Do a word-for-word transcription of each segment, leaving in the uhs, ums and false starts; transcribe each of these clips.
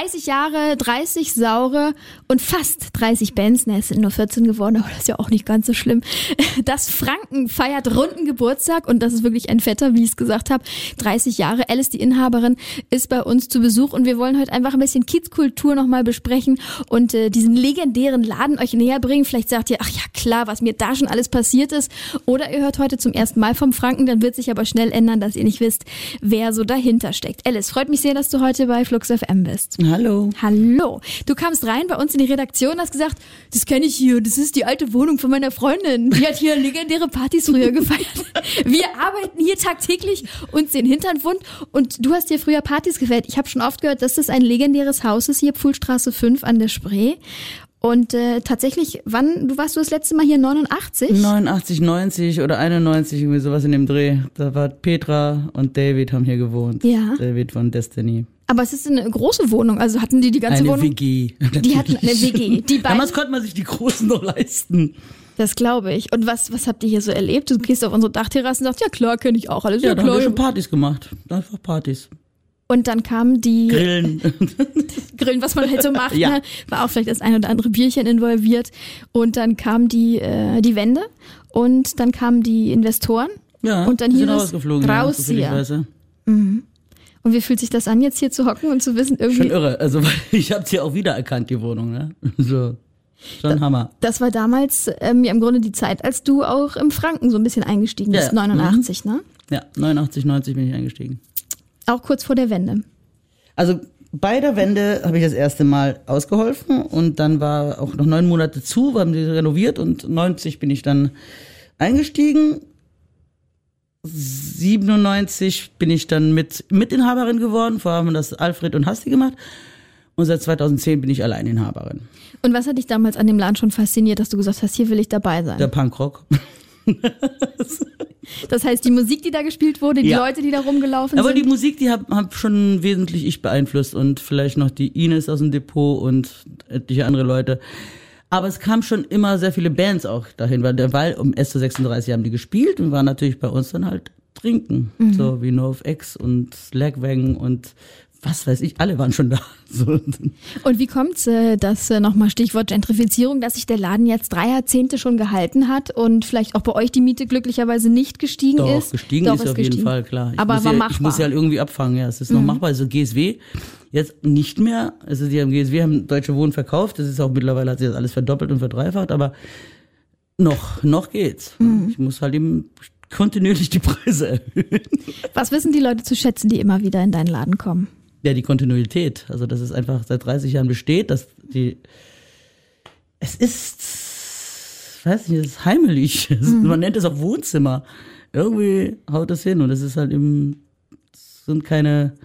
dreißig Jahre, dreißig Saure und fast dreißig Bands. Ne, es sind nur vierzehn geworden, aber das ist ja auch nicht ganz so schlimm. Das Franken feiert runden Geburtstag und das ist wirklich ein fetter, wie ich es gesagt habe. dreißig Jahre. Alice, die Inhaberin, ist bei uns zu Besuch und wir wollen heute einfach ein bisschen Kiezkultur nochmal besprechen und äh, diesen legendären Laden euch näher bringen. Vielleicht sagt ihr, ach ja klar, was mir da schon alles passiert ist. Oder ihr hört heute zum ersten Mal vom Franken, dann wird sich aber schnell ändern, dass ihr nicht wisst, wer so dahinter steckt. Alice, freut mich sehr, dass du heute bei Flux F M bist. Hallo. Hallo. Du kamst rein bei uns in die Redaktion und hast gesagt, das kenne ich hier, das ist die alte Wohnung von meiner Freundin. Die hat hier legendäre Partys früher gefeiert. Wir arbeiten hier tagtäglich uns den Hintern wund und du hast hier früher Partys gefeiert. Ich habe schon oft gehört, dass das ein legendäres Haus ist, hier Pfuhlstraße fünf an der Spree. Und äh, tatsächlich, wann, du warst du das letzte Mal hier, neunundachtzig? neunundachtzig, neunzig oder einundneunzig, irgendwie sowas in dem Dreh. Da war Petra und David haben hier gewohnt. Ja. David von Destiny. Aber es ist eine große Wohnung, also hatten die die ganze eine Wohnung? Eine W G. Die natürlich. Hatten eine W G. Die beiden, damals konnte man sich die Großen noch leisten. Das glaube ich. Und was was habt ihr hier so erlebt? Du gehst auf unsere Dachterrasse und sagst, ja klar, kenne ich auch alles. Ja, ja da klar. haben wir schon Partys gemacht. Einfach Partys. Und dann kamen die... Grillen. Grillen, was man halt so macht. Ja. Ne? War auch vielleicht das ein oder andere Bierchen involviert. Und dann kam die äh, die Wende und dann kamen die Investoren. Ja, und dann die hieß sind es, rausgeflogen. raus ja, hier. Mhm. Und wie fühlt sich das an, jetzt hier zu hocken und zu wissen, irgendwie... Schon irre. Also ich habe sie auch wiedererkannt, die Wohnung. Ne? So. Schon da, Hammer. Das war damals ähm, ja im Grunde die Zeit, als du auch im Franken so ein bisschen eingestiegen bist, ja. neunundachtzig, mhm. ne? Ja, neunundachtzig, neunzig bin ich eingestiegen. Auch kurz vor der Wende. Also bei der Wende habe ich das erste Mal ausgeholfen und dann war auch noch neun Monate zu, wir haben die renoviert und neunzig bin ich dann eingestiegen. siebenundneunzig bin ich dann mit Mitinhaberin geworden, vorher haben wir das Alfred und Hasti gemacht und seit zweitausendzehn bin ich Alleininhaberin. Und was hat dich damals an dem Laden schon fasziniert, dass du gesagt hast, hier will ich dabei sein? Der Punkrock. Das heißt, die Musik, die da gespielt wurde, die ja. Leute, die da rumgelaufen Aber sind? Aber die Musik, die hab, hab schon wesentlich ich beeinflusst und vielleicht noch die Ines aus dem Depot und etliche andere Leute. Aber es kam schon immer sehr viele Bands auch dahin, weil derweil um S zu sechsunddreißig haben die gespielt und waren natürlich bei uns dann halt trinken. Mhm. So wie NoFX und Lagwagon und was weiß ich, alle waren schon da. So. Und wie kommt's, äh, dass äh, nochmal Stichwort Gentrifizierung, dass sich der Laden jetzt drei Jahrzehnte schon gehalten hat und vielleicht auch bei euch die Miete glücklicherweise nicht gestiegen Doch, ist? gestiegen Doch, ist, ist auf gestiegen. jeden Fall, klar. Ich Aber war ja, machbar. Ich muss ja irgendwie abfangen, ja. Es ist noch mhm. machbar. Also G S W jetzt nicht mehr. Also die haben G S W haben Deutsche Wohnen verkauft. Das ist auch mittlerweile hat sich das alles verdoppelt und verdreifacht. Aber noch, noch geht's. Mhm. Ich muss halt eben kontinuierlich die Preise erhöhen. Was wissen die Leute zu schätzen, die immer wieder in deinen Laden kommen? Ja, die Kontinuität. Also, dass es einfach seit dreißig Jahren besteht, dass die, es ist, weiß nicht, es ist heimelig. Es ist, mhm. Man nennt es auch Wohnzimmer. Irgendwie haut es hin und es ist halt eben, es sind keine,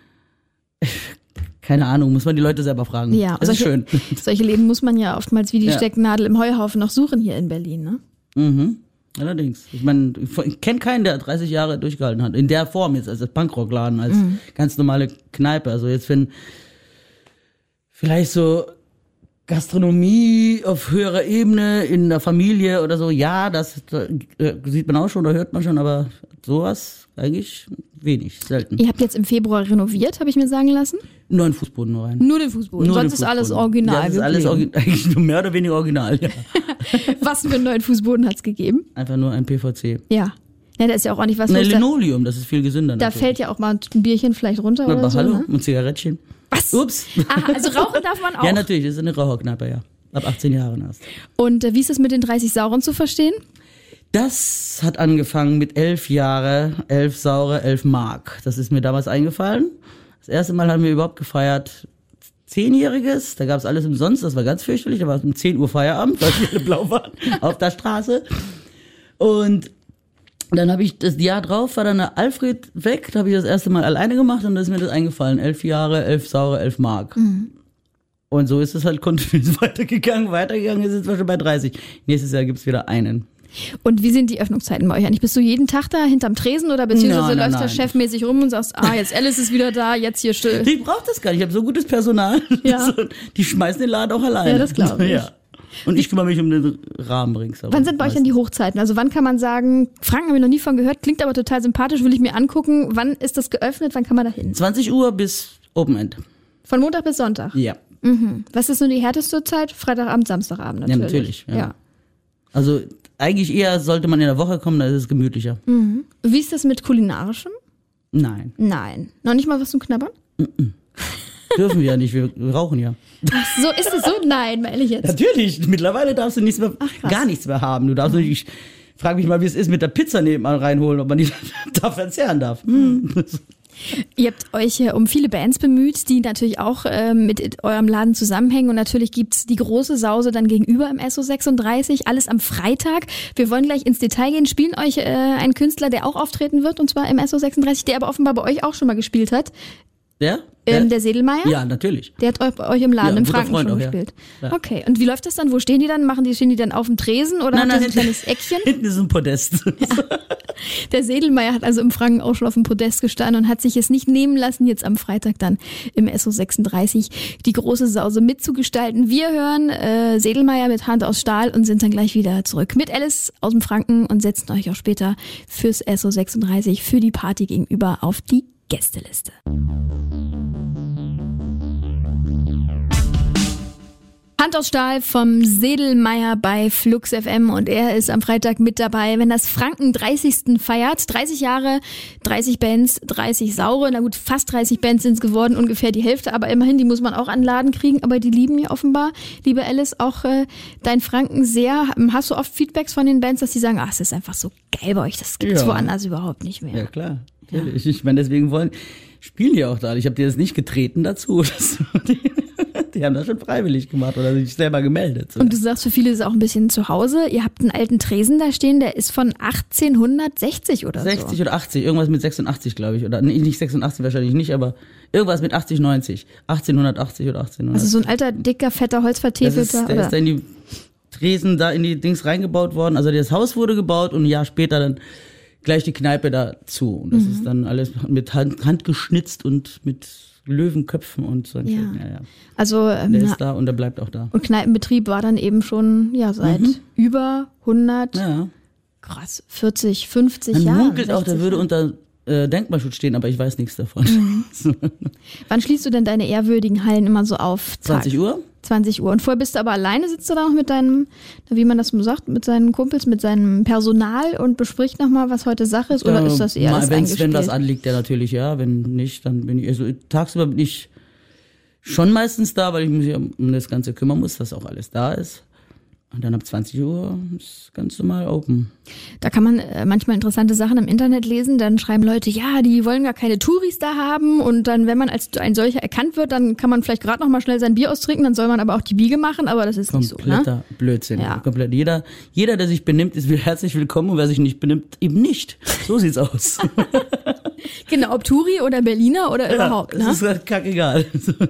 keine Ahnung, muss man die Leute selber fragen. Ja, das solche, ist schön. Solche Leben muss man ja oftmals wie die ja. Stecknadel im Heuhaufen noch suchen hier in Berlin, ne? Mhm. Allerdings. Ich meine, ich kenne keinen, der dreißig Jahre durchgehalten hat. In der Form jetzt, als Punkrockladen, als mhm. ganz normale Kneipe. Also jetzt, wenn vielleicht so Gastronomie auf höherer Ebene in der Familie oder so, ja, das äh, sieht man auch schon oder hört man schon, aber sowas eigentlich wenig, selten. Ihr habt jetzt im Februar renoviert, habe ich mir sagen lassen? Nur einen Fußboden nur rein. Nur den Fußboden, nur sonst den ist Fußboden. alles original. Ja, das ist alles orgi- eigentlich nur mehr oder weniger original, ja. Was für einen neuen Fußboden hat's gegeben? Einfach nur ein P V C. Ja. Ja, da ist ja auch ordentlich was los. Ein los. Linoleum, das ist viel gesünder. Da natürlich. fällt ja auch mal ein Bierchen vielleicht runter Na, oder aber so. Hallo, Ne? ein Zigarettchen. Was? Ups. Aha, also rauchen darf man auch. Ja, natürlich, das ist eine Raucherkneipe, ja. Ab achtzehn Jahren erst. Und äh, wie ist es mit den dreißig Sauren zu verstehen? Das hat angefangen mit elf Jahre, elf Saure, elf Mark. Das ist mir damals eingefallen. Das erste Mal haben wir überhaupt gefeiert Zehnjähriges. Da gab's alles umsonst. Das war ganz fürchterlich. Da war es um zehn Uhr Feierabend, weil wir alle blau waren, auf der Straße. Und dann habe ich das Jahr drauf, war dann der Alfred weg. Da habe ich das erste Mal alleine gemacht und da ist mir das eingefallen. Elf Jahre, elf Saure, elf Mark. Mhm. Und so ist es halt kontinuierlich weitergegangen, weitergegangen. Jetzt sind wir schon bei dreißig. Nächstes Jahr gibt's wieder einen. Und wie sind die Öffnungszeiten bei euch eigentlich? Bist du jeden Tag da hinterm Tresen oder beziehungsweise nein, nein, läufst du nein. chefmäßig rum und sagst, ah, jetzt Alice ist wieder da, jetzt hier still. Ich brauche das gar nicht. Ich habe so gutes Personal. Ja. Die schmeißen den Laden auch alleine. Ja, das glaube ich. Ja. Und ich kümmere mich um den Rahmen ringsherum. Wann sind bei euch denn die Hochzeiten? Also wann kann man sagen, Franken habe ich noch nie von gehört, klingt aber total sympathisch, will ich mir angucken. Wann ist das geöffnet? Wann kann man da hin? zwanzig Uhr bis Open End. Von Montag bis Sonntag? Ja. Mhm. Was ist nun die härteste Zeit? Freitagabend, Samstagabend natürlich. Ja, natürlich. Ja. ja. Also eigentlich eher sollte man in der Woche kommen, da ist es gemütlicher. Mhm. Wie ist das mit kulinarischem? Nein. Nein. Noch nicht mal was zum Knabbern? Mhm. Dürfen wir ja nicht, wir rauchen ja. Ach so, ist es so? Nein, meine ich jetzt. Natürlich, mittlerweile darfst du nichts mehr, Ach, gar nichts mehr haben. Du darfst mhm. nicht, ich frage mich mal, wie es ist, mit der Pizza nebenan reinholen, ob man die da verzehren darf. Hm. Ihr habt euch äh, um viele Bands bemüht, die natürlich auch äh, mit eurem Laden zusammenhängen und natürlich gibt's die große Sause dann gegenüber im S O sechsunddreißig, alles am Freitag. Wir wollen gleich ins Detail gehen, spielen euch äh, einen Künstler, der auch auftreten wird und zwar im S O sechsunddreißig, der aber offenbar bei euch auch schon mal gespielt hat. Der? Ähm, der Sedelmeier? Ja, natürlich. Der hat bei euch im Laden ja, in Franken schon auch, gespielt. Ja. Ja. Okay, und wie läuft das dann? Wo stehen die dann? Machen die, stehen die dann auf dem Tresen oder nein, hat nein, der so ein kleines Eckchen? Hinten ist ein Podest. Ja. Der Sedelmeier hat also im Franken auch schon auf dem Podest gestanden und hat sich es nicht nehmen lassen, jetzt am Freitag dann im S O sechsunddreißig die große Sause mitzugestalten. Wir hören äh, Sedelmeier mit Hand aus Stahl und sind dann gleich wieder zurück mit Alice aus dem Franken und setzen euch auch später fürs S O sechsunddreißig für die Party gegenüber auf die Gästeliste. Hand aus Stahl vom Sedelmeier bei Flux F M und er ist am Freitag mit dabei, wenn das Franken dreißigsten feiert. dreißig Jahre, dreißig Bands, dreißig Saure. Na gut, fast dreißig Bands sind es geworden, ungefähr die Hälfte, aber immerhin, die muss man auch an den Laden kriegen. Aber die lieben ja offenbar, liebe Alice, auch äh, dein Franken sehr. Hast du oft Feedbacks von den Bands, dass die sagen, ach, es ist einfach so geil bei euch, das gibt's ja woanders überhaupt nicht mehr. Ja, klar. Ja. Ich meine, deswegen wollen, spielen die auch da. Ich habe dir das nicht getreten dazu. Das, die, die haben das schon freiwillig gemacht oder sich selber gemeldet. So. Und du sagst, für viele ist es auch ein bisschen zu Hause. Ihr habt einen alten Tresen da stehen, der ist von achtzehnhundertsechzig oder so. sechzig oder achtzig, irgendwas mit sechsundachtzig, glaube ich. Oder nee, nicht sechsundachtzig wahrscheinlich nicht, aber irgendwas mit achtzig, neunzig. achtzehnhundertachtzig oder achtzehnhundert. Also so ein alter, dicker, fetter, holzvertäfelter. Das ist, der oder? ist da in die Tresen, da in die Dings reingebaut worden. Also das Haus wurde gebaut und ein Jahr später dann gleich die Kneipe dazu. Und das mhm. ist dann alles mit Hand, Hand geschnitzt und mit Löwenköpfen und so. Ja. Ja, ja. Also, ähm, der ist da und der bleibt auch da. Und Kneipenbetrieb war dann eben schon ja seit mhm. über hundert, ja. krass, vierzig, fünfzig Man Jahren. Man munkelt auch, der würde unter äh, Denkmalschutz stehen, aber ich weiß nichts davon. Mhm. Wann schließt du denn deine ehrwürdigen Hallen immer so auf? Tag? zwanzig Uhr? zwanzig Uhr. Und vorher bist du aber alleine, sitzt du da noch mit deinem, wie man das so sagt, mit seinen Kumpels, mit seinem Personal und bespricht nochmal, was heute Sache ist? Oder äh, ist das eher mal, das wenn's, wenn das anliegt, ja natürlich, ja. Wenn nicht, dann bin ich, also tagsüber bin ich schon meistens da, weil ich mich um das Ganze kümmern muss, dass auch alles da ist. Und dann ab zwanzig Uhr ist ganz normal open. Da kann man äh, manchmal interessante Sachen im Internet lesen. Dann schreiben Leute, ja, die wollen gar keine Touris da haben. Und dann, wenn man als ein solcher erkannt wird, dann kann man vielleicht gerade noch mal schnell sein Bier austrinken. Dann soll man aber auch die Biege machen. Aber das ist nicht so, ne? Kompletter Blödsinn. Ja. Komplett. Jeder, jeder, der sich benimmt, ist herzlich willkommen. Und wer sich nicht benimmt, eben nicht. So sieht's aus. Genau, ob Touri oder Berliner oder ja, überhaupt. Das ne? ist halt kackegal.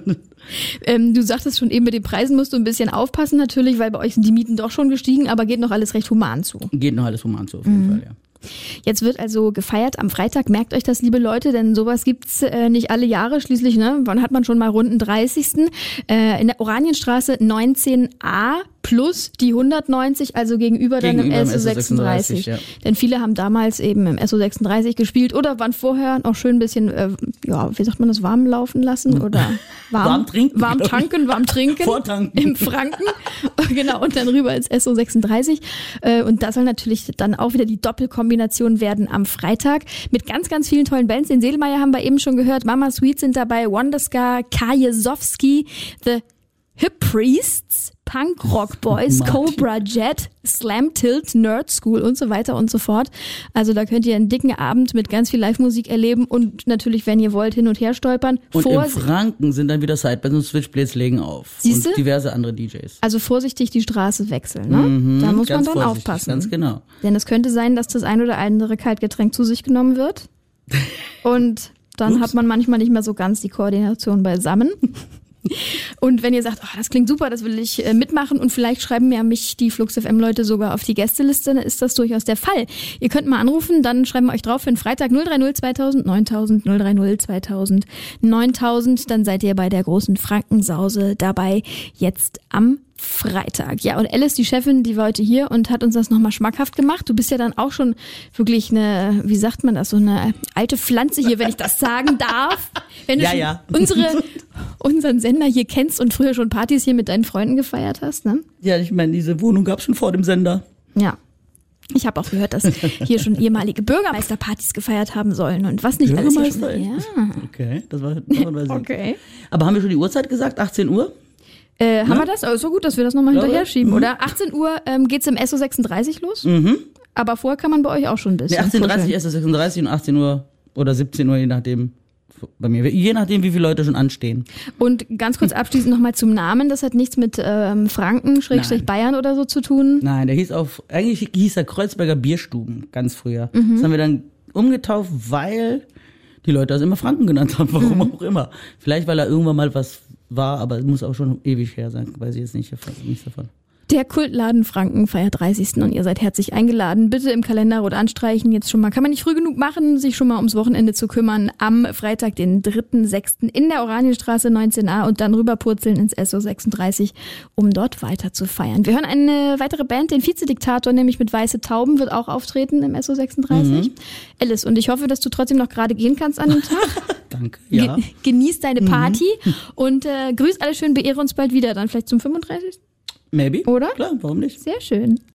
Ähm, du sagtest schon eben, mit den Preisen musst du ein bisschen aufpassen natürlich, weil bei euch sind die Mieten doch schon gestiegen, aber geht noch alles recht human zu. Geht noch alles human zu, auf jeden mhm. Fall, ja. Jetzt wird also gefeiert am Freitag. Merkt euch das, liebe Leute, denn sowas gibt's äh, nicht alle Jahre. Schließlich, ne, wann hat man schon mal runden dreißigsten Äh, in der Oranienstraße neunzehn a plus die hundertneunzig, also gegenüber, gegenüber dann im S O sechsunddreißig. Ja. Denn viele haben damals eben im S O sechsunddreißig gespielt oder waren vorher noch schön ein bisschen, äh, ja, wie sagt man das, warm laufen lassen oder warm, warm trinken. Warm tanken, warm trinken. Vortanken. Im Franken. Genau, und dann rüber ins S O sechsunddreißig. Äh, und das soll natürlich dann auch wieder die Doppelkombination werden am Freitag mit ganz, ganz vielen tollen Bands. Den Sedelmeier haben wir eben schon gehört. Mama Sweet sind dabei, Wonderscar, Kajezowski, The Hip Priests, Punk Rock Boys, Cobra Jet, Slam Tilt, Nerd School und so weiter und so fort. Also da könnt ihr einen dicken Abend mit ganz viel Live-Musik erleben und natürlich, wenn ihr wollt, hin und her stolpern. Und Vor- in Franken sind dann wieder Sidebands und Switchblades legen auf. Siehste? Und diverse andere D Js. Also vorsichtig die Straße wechseln, ne? Mhm, da muss man dann aufpassen. Ganz genau. Denn es könnte sein, dass das ein oder andere Kaltgetränk zu sich genommen wird. Und dann Ups. hat man manchmal nicht mehr so ganz die Koordination beisammen. Und wenn ihr sagt, oh, das klingt super, das will ich äh, mitmachen und vielleicht schreiben ja mich die Flux F M-Leute sogar auf die Gästeliste, dann ist das durchaus der Fall. Ihr könnt mal anrufen, dann schreiben wir euch drauf für den Freitag null drei null zweitausend neuntausend, null drei null zweitausend neuntausend, dann seid ihr bei der großen Frankensause dabei, jetzt am Freitag. Ja, und Alice, die Chefin, die war heute hier und hat uns das nochmal schmackhaft gemacht. Du bist ja dann auch schon wirklich eine, wie sagt man das, so eine alte Pflanze hier, wenn ich das sagen darf. Wenn du Ja, schon ja. unsere, unseren Sender hier kennst und früher schon Partys hier mit deinen Freunden gefeiert hast, ne? Ja, ich meine, diese Wohnung gab es schon vor dem Sender. Ja. Ich habe auch gehört, dass hier schon ehemalige Bürgermeisterpartys gefeiert haben sollen und was nicht alles. Hier Bürgermeister? schon, ja. Okay, das war, das war Okay. Aber haben wir schon die Uhrzeit gesagt? achtzehn Uhr? Äh, haben wir das? Oh, so gut, dass wir das nochmal Ja, hinterher ja. schieben, Mhm. oder? achtzehn Uhr ähm, geht's im S O sechsunddreißig los. Mhm. Aber vorher kann man bei euch auch schon ein Nee, bisschen. achtzehn Uhr dreißig, kuscheln. erst sechsunddreißig und achtzehn Uhr oder siebzehn Uhr, je nachdem. Bei mir. Je nachdem, wie viele Leute schon anstehen. Und ganz kurz abschließend nochmal zum Namen. Das hat nichts mit ähm, Franken, Schrägstrich Nein. Bayern oder so zu tun. Nein, der hieß auf, eigentlich hieß er Kreuzberger Bierstuben, ganz früher. Mhm. Das haben wir dann umgetauft, weil die Leute das immer Franken genannt haben, warum Mhm. auch immer. Vielleicht, weil da irgendwann mal was war, aber es muss auch schon ewig her sein, weiß ich jetzt nicht, nichts davon. Der Kultladen Franken feiert dreißigsten und ihr seid herzlich eingeladen. Bitte im Kalender rot anstreichen. Jetzt schon mal, kann man nicht früh genug machen, sich schon mal ums Wochenende zu kümmern. Am Freitag, den dritten sechsten in der Oranienstraße neunzehn a und dann rüberpurzeln ins S O sechsunddreißig, um dort weiter zu feiern. Wir hören eine weitere Band, den Vizediktator, nämlich mit Weiße Tauben, wird auch auftreten im S O sechsunddreißig. Mhm. Alice, und ich hoffe, dass du trotzdem noch gerade gehen kannst an dem Tag. Danke, ja. Ge- genieß deine Party und äh, grüß alle schön, beehre uns bald wieder, dann vielleicht zum fünfunddreißigsten Maybe. Oder? Klar, warum nicht? Sehr schön.